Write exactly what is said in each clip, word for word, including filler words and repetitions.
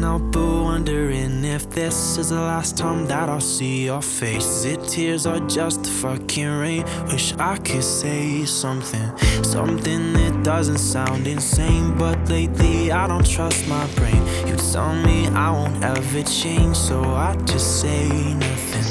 out but wondering if this is the last time that I'll see your face. Is it tears or just the fucking rain? Wish I could say something, something that doesn't sound insane, but lately I don't trust my brain. You tell me I won't ever change, so I just say nothing.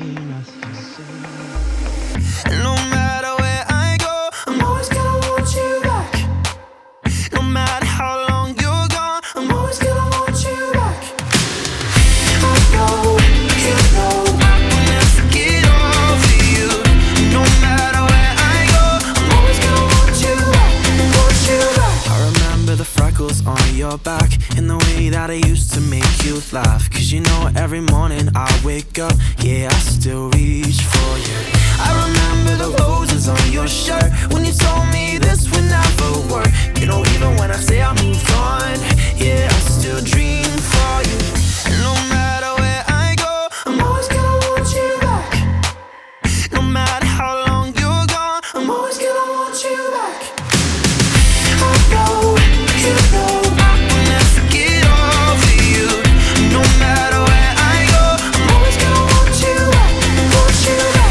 No matter where I go, I'm always gonna want you back. No matter how long you're gone, I'm always gonna want you back. I know, you know, I will never get over you. No matter where I go, I'm always gonna want you back, want you back. I remember the freckles on your back and the way that I used to make you laugh. Cause you know every morning I wake up, yeah, I still reach for you. I remember the roses on your shirt when you told me this would never work. You know, even when I say I moved on, yeah, I still dream for you. And no matter where I go, I'm always gonna want you back. No matter how long you're gone, I'm always gonna want you back. I know, you know, I will never get over you. No matter where I go, I'm always gonna want you back, want you back.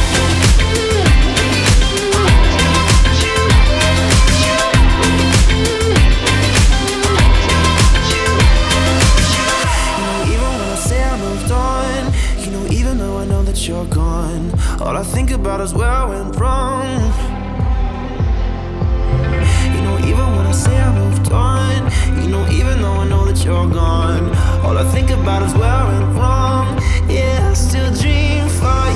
You're gone. All I think about is where I went wrong. You know, even when I say I moved on, you know, even though I know that you're gone, all I think about is where I went wrong. Yeah, I still dream for you.